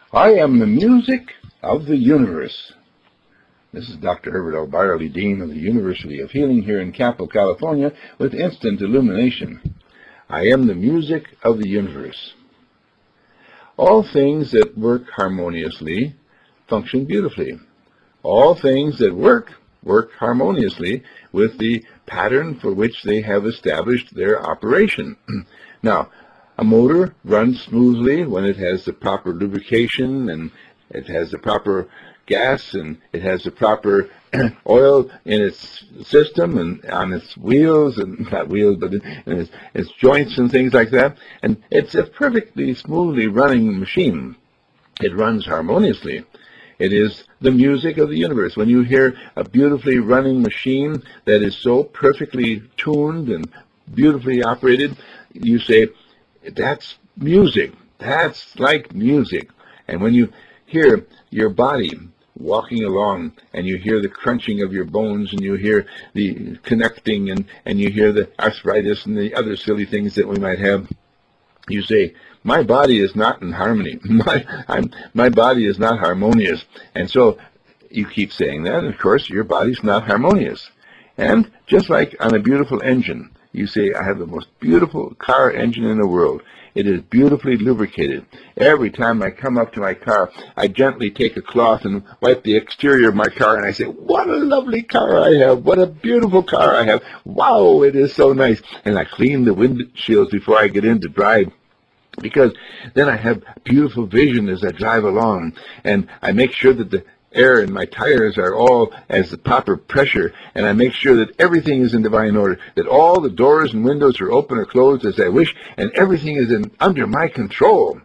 I am the music of the universe. This is Dr. Herbert L. Byerly, Dean of the University of Healing here in Capel, California, with instant illumination. I am the music of the universe. All things that work harmoniously function beautifully. All things that work harmoniously with the pattern for which they have established their operation. Now, a motor runs smoothly when it has the proper lubrication and it has the proper gas and it has the proper oil in its system and on its wheels, and not wheels, but in its joints and things like that. And it's a perfectly smoothly running machine. It runs harmoniously. It is the music of the universe. When you hear a beautifully running machine that is so perfectly tuned and beautifully operated, you say, that's music. That's like music. And when you hear your body walking along and you hear the crunching of your bones and you hear the connecting and you hear the arthritis and the other silly things that we might have, you say, my body is not in harmony. My body is not harmonious. And so you keep saying that, and of course your body's not harmonious. And just like on a beautiful engine, you say, I have the most beautiful car engine in the world. It is beautifully lubricated. Every time I come up to my car, I gently take a cloth and wipe the exterior of my car, and I say, what a lovely car I have. What a beautiful car I have. Wow, it is so nice. And I clean the windshields before I get in to drive, because then I have beautiful vision as I drive along, and I make sure that the air in my tires are all as the proper pressure, and I make sure that everything is in divine order, that all the doors and windows are open or closed as I wish, and everything is under my control.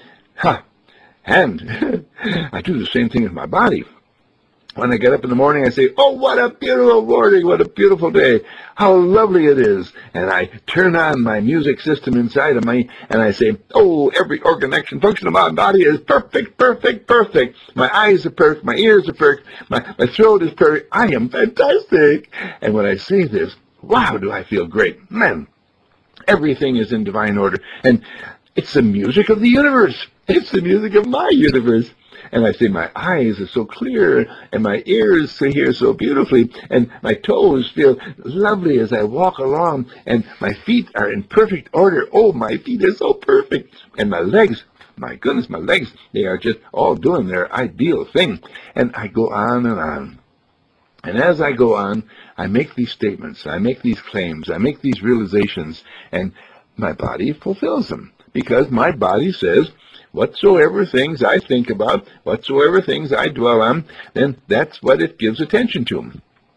And I do the same thing with my body. When I get up in the morning, I say, oh, what a beautiful morning, what a beautiful day, how lovely it is. And I turn on my music system inside of me, and I say, oh, every organ, action, function of my body is perfect, perfect, perfect. My eyes are perfect, my ears are perfect, my throat is perfect. I am fantastic. And when I say this, wow, do I feel great. Man, everything is in divine order. And it's the music of the universe. It's the music of my universe. And I say, my eyes are so clear, and my ears hear so beautifully, and my toes feel lovely as I walk along, and my feet are in perfect order. Oh, my feet are so perfect. And my legs, my goodness, my legs, they are just all doing their ideal thing. And I go on and on. And as I go on, I make these statements, I make these claims, I make these realizations, and my body fulfills them, because my body says, whatsoever things I think about, whatsoever things I dwell on, then that's what it gives attention to.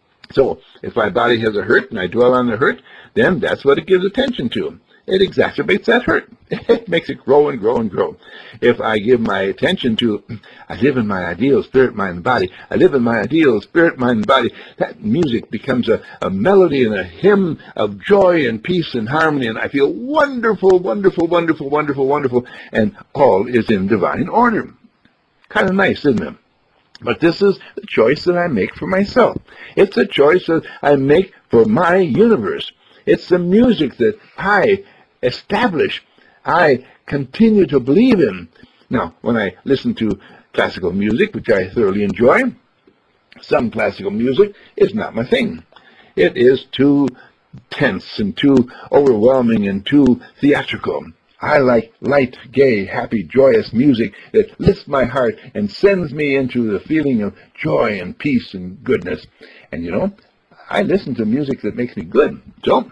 So if my body has a hurt and I dwell on the hurt, then that's what it gives attention to. It exacerbates that hurt. It makes it grow and grow and grow. If I give my attention to, I live in my ideal spirit, mind, and body. I live in my ideal spirit, mind, and body. That music becomes a melody and a hymn of joy and peace and harmony, and I feel wonderful, wonderful, wonderful, wonderful, wonderful, and all is in divine order. Kind of nice, isn't it? But this is the choice that I make for myself. It's a choice that I make for my universe. It's the music that I establish, I continue to believe in. Now, when I listen to classical music, which I thoroughly enjoy, some classical music is not my thing. It is too tense and too overwhelming and too theatrical. I like light, gay, happy, joyous music that lifts my heart and sends me into the feeling of joy and peace and goodness. And you know, I listen to music that makes me good. So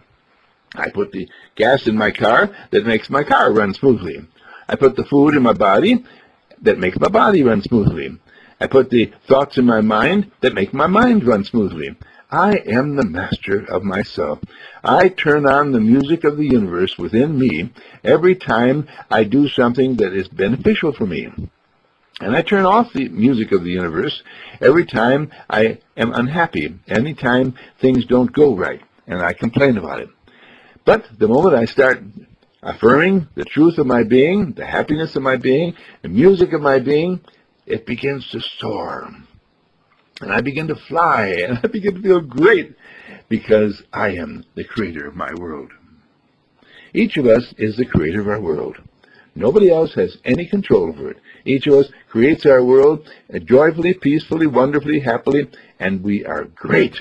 I put the gas in my car that makes my car run smoothly. I put the food in my body that makes my body run smoothly. I put the thoughts in my mind that make my mind run smoothly. I am the master of myself. I turn on the music of the universe within me every time I do something that is beneficial for me. And I turn off the music of the universe every time I am unhappy, any time things don't go right, and I complain about it. But the moment I start affirming the truth of my being, the happiness of my being, the music of my being, it begins to soar. And I begin to fly, and I begin to feel great, because I am the creator of my world. Each of us is the creator of our world. Nobody else has any control over it. Each of us creates our world joyfully, peacefully, wonderfully, happily, and we are great.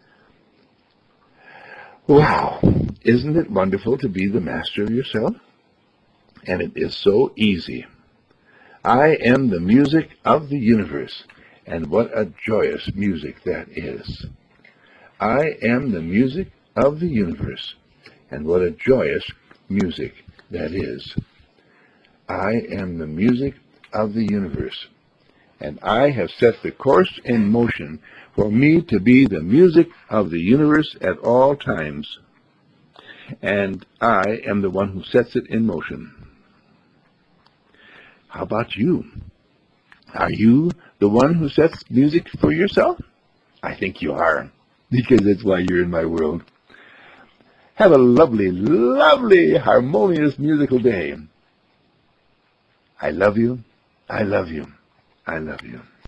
Wow! Isn't it wonderful to be the master of yourself? And it is so easy. I am the music of the universe, and what a joyous music that is. I am the music of the universe, and what a joyous music that is. I am the music of the universe, and I have set the course in motion for me to be the music of the universe at all times, and I am the one who sets it in motion. How about you? Are you the one who sets music for yourself? I think you are, because that's why you're in my world. Have a lovely, lovely, harmonious musical day. I love you. I love you. I love you.